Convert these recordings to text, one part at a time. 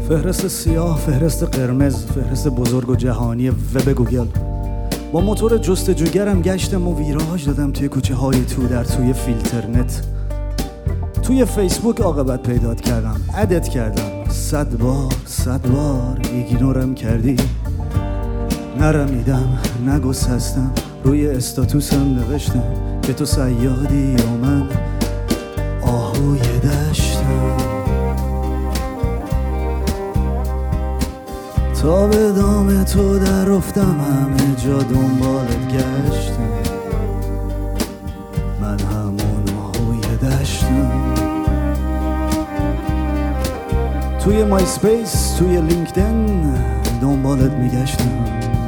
فهرست سیاه، فهرست قرمز، فهرست بزرگ و جهانی وب گوگل. با موتور جستجوگرم گشتم و ویراژ دادم توی کوچه های تو در توی فیلترنت. توی فیسبوک عاقبت پیدات کردم، ادت کردم، 100 بار ایگنورم کردی. نرمیدم، نگسستم، روی استاتوسم نوشتم که تو صیادی و من آهوی دشتم. تا به دام تو در افتم، همه جا دنبالت گشتم، من همون آهوی دشتم. توی مای سپیس، توی لینکدین دنبالت میگشتم.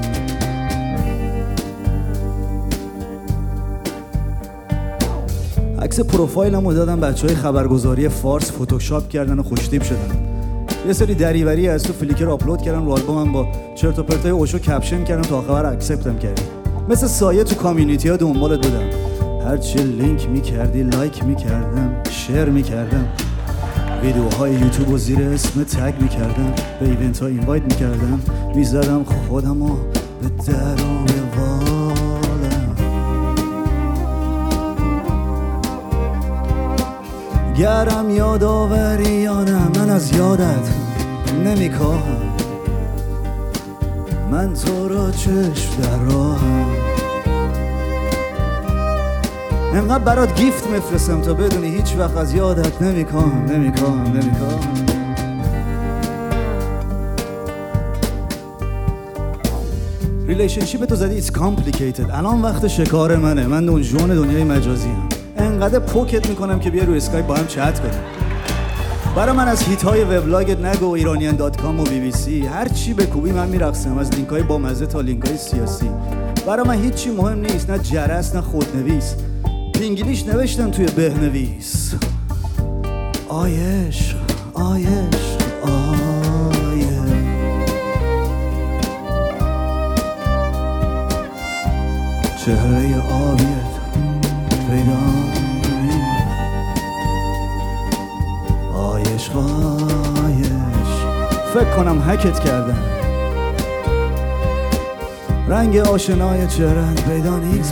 عکس پروفایلمو دادم بچهای خبرگزاری فارس فتوشاپ کردن و خوشتیپ شدن. یه سری دریوری از تو فلیکر آپلود کردم رو آلبومم، با چرت و پرتای اوشو کپشن کردم تا آخر اکسپتم کردی. مثل سایه تو کامیونیتی ها دنبالت بودم، هرچی لینک میکردی لایک میکردم، شیر میکردم، ویدیوهای یوتیوب و زیر اسم تگ میکردم، به ایونت ها اینوایت میکردم، میزدم خودمو به در و بالم. گرم یادآوری یا نه، من از یادت نمیکاهم، من تو را چشم در راهم. انقدر برات گیفت میفرستم تا بدونی هیچ وقت از یادت نمیکاهم. ریلیشنشیپ تو زدی it's complicated. الان وقت شکار منه، من دنجون دنیای مجازی هم. انقدر پوکت میکنم که بیا روی اسکایپ با هم چت کنیم. برای من از هیت های وبلاگت نگو، ایرانیان.com و BBC، هر چی بکوبی من میرقصم، از لینک های با مزه تا لینک های سیاسی. برای من هیچی مهم نیست، نه جرس نه خودنویس. انگلیش نوشتم توی بهنویس. آیش چهره آبیت پیدا کنی. آیش فکر کنم هکت کردم، رنگ آشنای چهره‌ت پیدا نیست.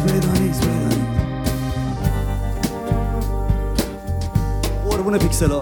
قربون پیکسلا.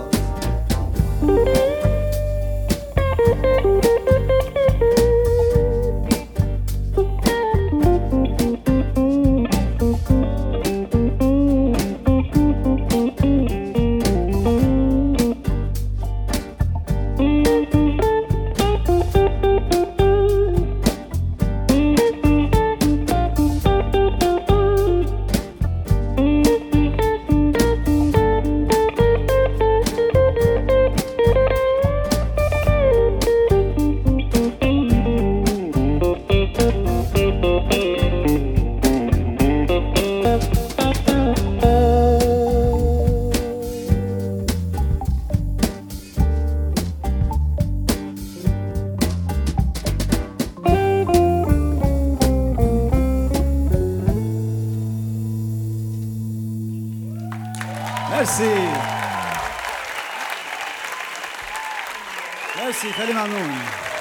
مرسی خیلی ممنون.